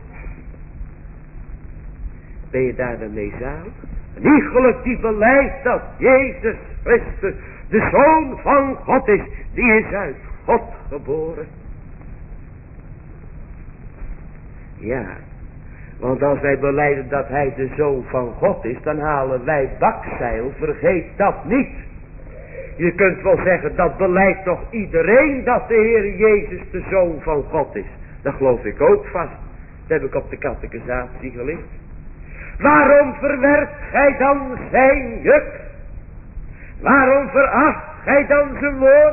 Ben je daar dan mee zalig? Een iegelijk die beleidt dat Jezus Christus de Zoon van God is, die is uit God geboren. Ja, want als wij belijden dat hij de Zoon van God is, dan halen wij bakzeil, vergeet dat niet. Je kunt wel zeggen, dat beleidt toch iedereen dat de Heer Jezus de Zoon van God is. Dat geloof ik ook vast. Dat heb ik op de catechisatie geleerd. Waarom verwerpt gij dan zijn juk? Waarom veracht gij dan zijn woord?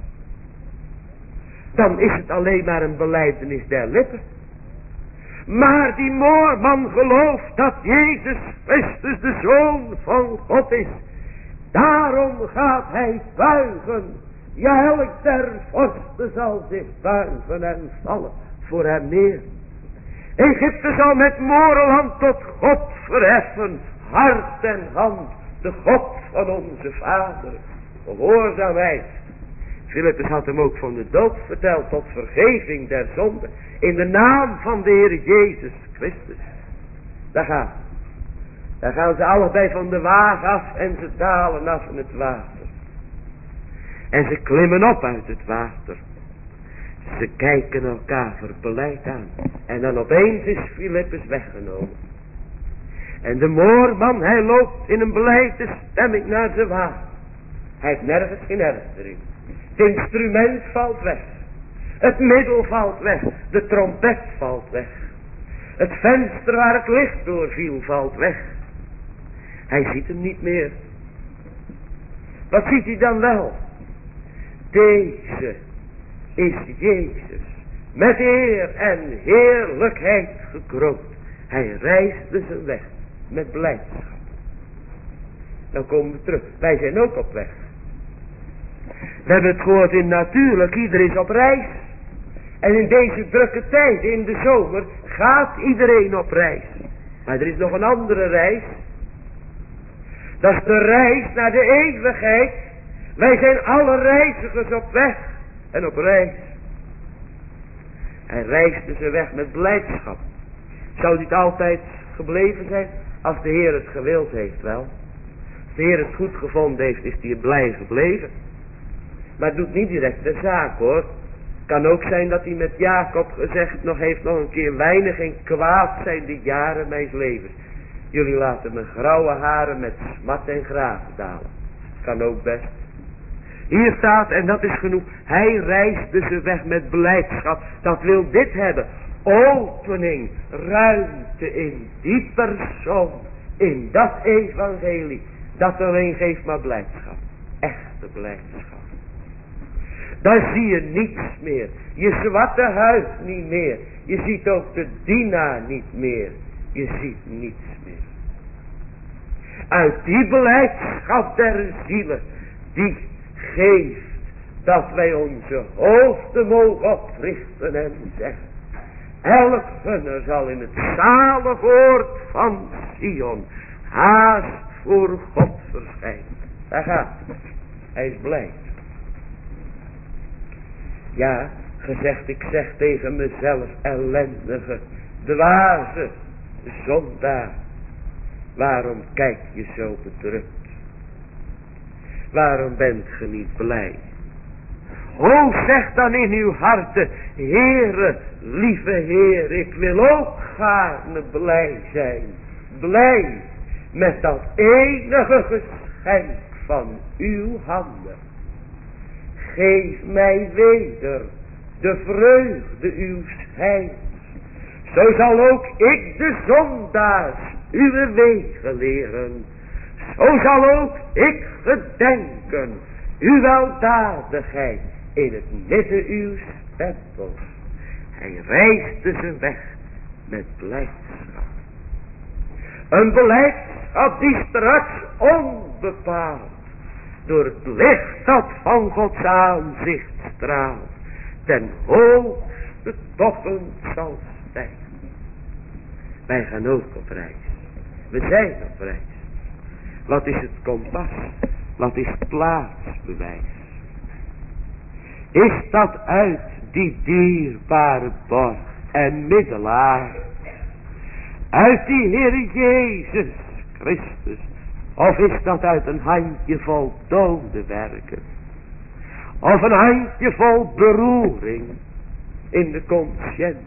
Dan is het alleen maar een belijdenis der lippen. Maar die moorman gelooft dat Jezus Christus de Zoon van God is. Daarom gaat hij buigen. Ja, elk der vorsten zal zich buigen en vallen voor hem neer. Egypte zal met moorland tot God verheffen, hart en hand, de God van onze vader. Gehoorzaamheid. Filippus had hem ook van de dood verteld tot vergeving der zonde. In de naam van de Heer Jezus Christus. Daar gaan. Daar gaan ze allebei van de wagen af en ze dalen af in het water. En ze klimmen op uit het water. Ze kijken elkaar verbeleid aan. En dan opeens is Filippus weggenomen. En de moorman, hij loopt in een belijde stemming naar zijn wagen. Hij heeft nergens geen ernst erin. Het instrument valt weg. Het middel valt weg. De trompet valt weg. Het venster waar het licht doorviel valt weg. Hij ziet hem niet meer. Wat ziet hij dan wel? Deze is Jezus, met eer en heerlijkheid gekroond. Hij reisde zijn weg met blijdschap. Dan komen we terug. Wij zijn ook op weg. We hebben het gehoord in natuurlijk, ieder is op reis. En in deze drukke tijd, in de zomer, gaat iedereen op reis. Maar er is nog een andere reis. Dat is de reis naar de eeuwigheid. Wij zijn alle reizigers op weg en op reis. Hij reisde zijn weg met blijdschap. Zou dit altijd gebleven zijn? Als de Heer het gewild heeft wel. Als de Heer het goed gevonden heeft, is hij blij gebleven. Maar het doet niet direct de zaak hoor. Kan ook zijn dat hij met Jacob gezegd nog heeft, nog een keer weinig en kwaad zijn de jaren mijns levens. Jullie laten mijn grauwe haren met smat en graven dalen. Kan ook best. Hier staat, en dat is genoeg, hij reisde ze weg met blijdschap. Dat wil dit hebben. Opening, ruimte in die persoon, in dat evangelie. Dat alleen geeft maar blijdschap. Echte blijdschap. Daar zie je niets meer. Je zwarte huid niet meer. Je ziet ook de dienaar niet meer. Je ziet niets meer. Uit die blijdschap der zielen, die geeft dat wij onze hoofden mogen oprichten en zeggen: elk hunner zal in het zalig oord van Sion haast voor God verschijnen. Daar gaat het. Hij is blij. Ja, gezegd, ik zeg tegen mezelf, ellendige, dwaze, zondaar. Waarom kijk je zo bedrukt? Waarom bent ge niet blij? O, zeg dan in uw harten, Heere, lieve Heer, ik wil ook gaarne blij zijn. Blij met dat enige geschenk van uw handen. Geef mij weder de vreugde uw heils. Zo zal ook ik de zondaars uw wegen leren. Zo zal ook ik gedenken uw weldadigheid in het midden uw tempels. Hij reisde zijn weg met blijdschap. Een blijdschap die straks onbepaald door het licht dat van Gods aanzicht straalt ten hoogste toppen zal stijgen. Wij gaan ook op reis. We zijn op reis. Wat is het kompas? Wat is het plaatsbewijs? Is dat uit die dierbare borg en middelaar? Uit die Heer Jezus Christus? Of is dat uit een handjevol dode werken? Of een handjevol beroering in de conscientie?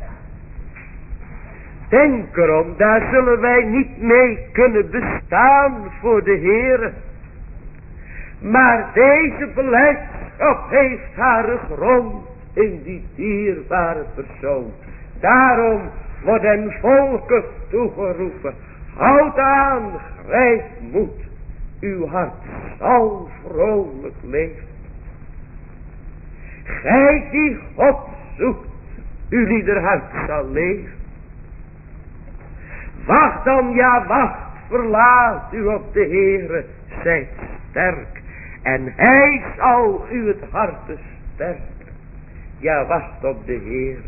Denk erom, daar zullen wij niet mee kunnen bestaan voor de Heere. Maar deze blijdschap heeft haar grond in die dierbare persoon. Daarom worden volken toegeroepen. Houd aan, grijp moed. Uw hart zal vrolijk leven. Gij die God zoekt, uw lieder hart zal leven. Wacht dan, ja wacht, verlaat u op de Heere, zijt sterk. En hij zal u het harte sterken. Ja, wacht op de Heere.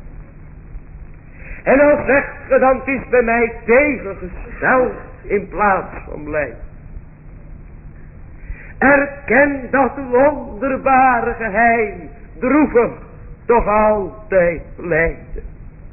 En dan zegt ge dan, het is bij mij tegengesteld in plaats van blij. Erken dat wonderbare geheim, droevig, toch altijd lijden.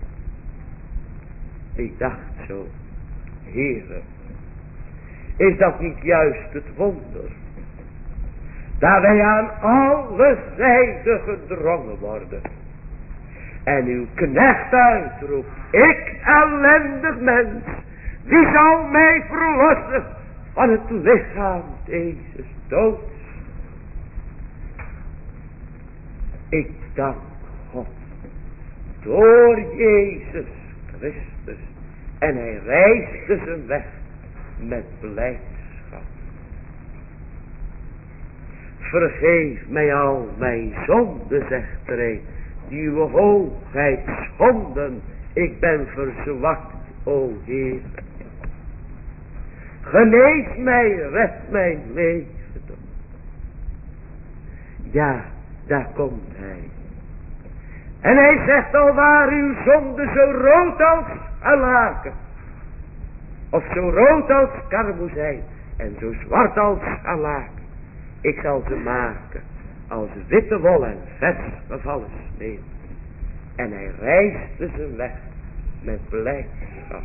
Ik dacht zo, Heere, is dat niet juist het wonder? Dat wij aan alle zijden gedrongen worden. En uw knecht uitroept, ik ellendig mens, wie zal mij verlossen van het lichaam deze doods? Ik dank God door Jezus Christus. En hij reisde zijn weg met blijdschap. Vergeef mij al mijn zonde, zegt er een, die uw hoogheid schonden. Ik ben verzwakt, o Heer. Genees mij, red mijn leven. Ja, daar komt hij. En hij zegt, al waar uw zonde zo rood als scharlaken, of zo rood als karmozijn, en zo zwart als scharlaken, ik zal ze maken als witte wol en vers gevallen sneeuw. En hij reisde zijn weg met blijdschap.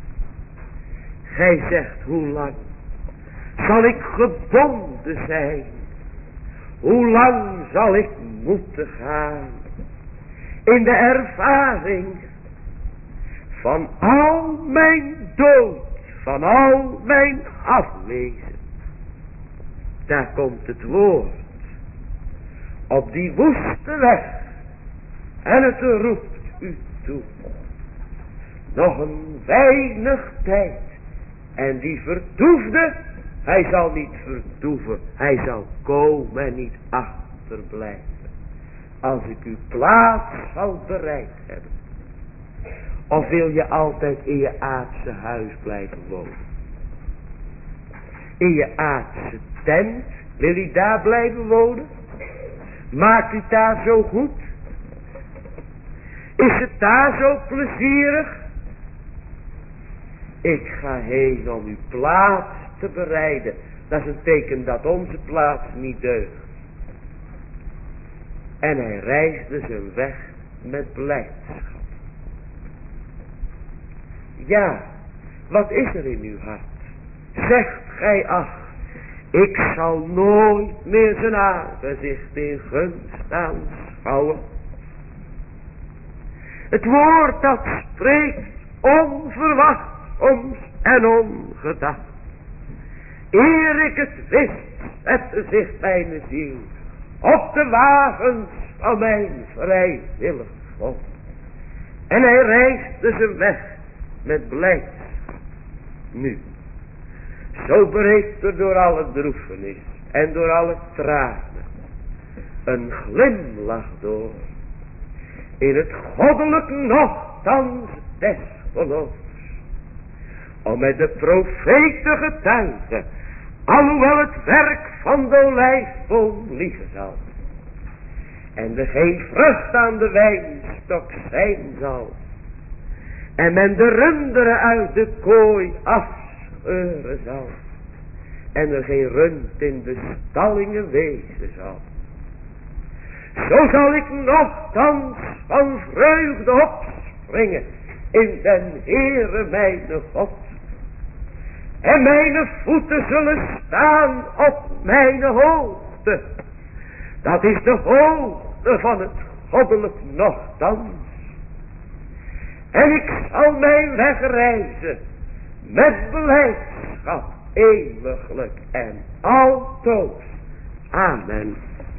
Gij zegt, hoe lang zal ik gebonden zijn? Hoe lang zal ik moeten gaan in de ervaring van al mijn dood, van al mijn afwezen? Daar komt het woord op die woeste weg en het roept u toe. Nog een weinig tijd en die vertoefde, hij zal niet vertoeven, hij zal komen en niet achterblijven. Als ik uw plaats zal bereikt hebben. Of wil je altijd in je aardse huis blijven wonen? In je aardse tent, wil je daar blijven wonen? Maakt u daar zo goed? Is het daar zo plezierig? Ik ga heen om uw plaats te bereiden. Dat is een teken dat onze plaats niet deugt. En hij reisde zijn weg met blijdschap. Ja, wat is er in uw hart? Zegt gij, ach, Ik zal nooit meer zijn aangezicht in gunst aanschouwen. Het woord dat spreekt onverwacht soms en ongedacht. Eer ik het wist, zette zich mijn ziel op de wagens van mijn vrijwillig volk. En hij reisde zijn weg met blijdschap. Nu, zo breekt er door alle droefenis en door alle tranen een glimlach door. In het goddelijk nochtans des geloofs. Om met de profeten getuigen, alhoewel het werk van de olijfboom liegen zal. En er geen vrucht aan de wijnstok zijn zal. En men de runderen uit de kooi afscheuren zal. En er geen rund in de stallingen wezen zal. Zo zal ik nochtans van vreugde opspringen in den Heere mijn God. En mijn voeten zullen staan op mijn hoogte. Dat is de hoogte van het goddelijk nochtans. En ik zal mijn weg reizen met blijdschap eeuwiglijk en altoos. Amen.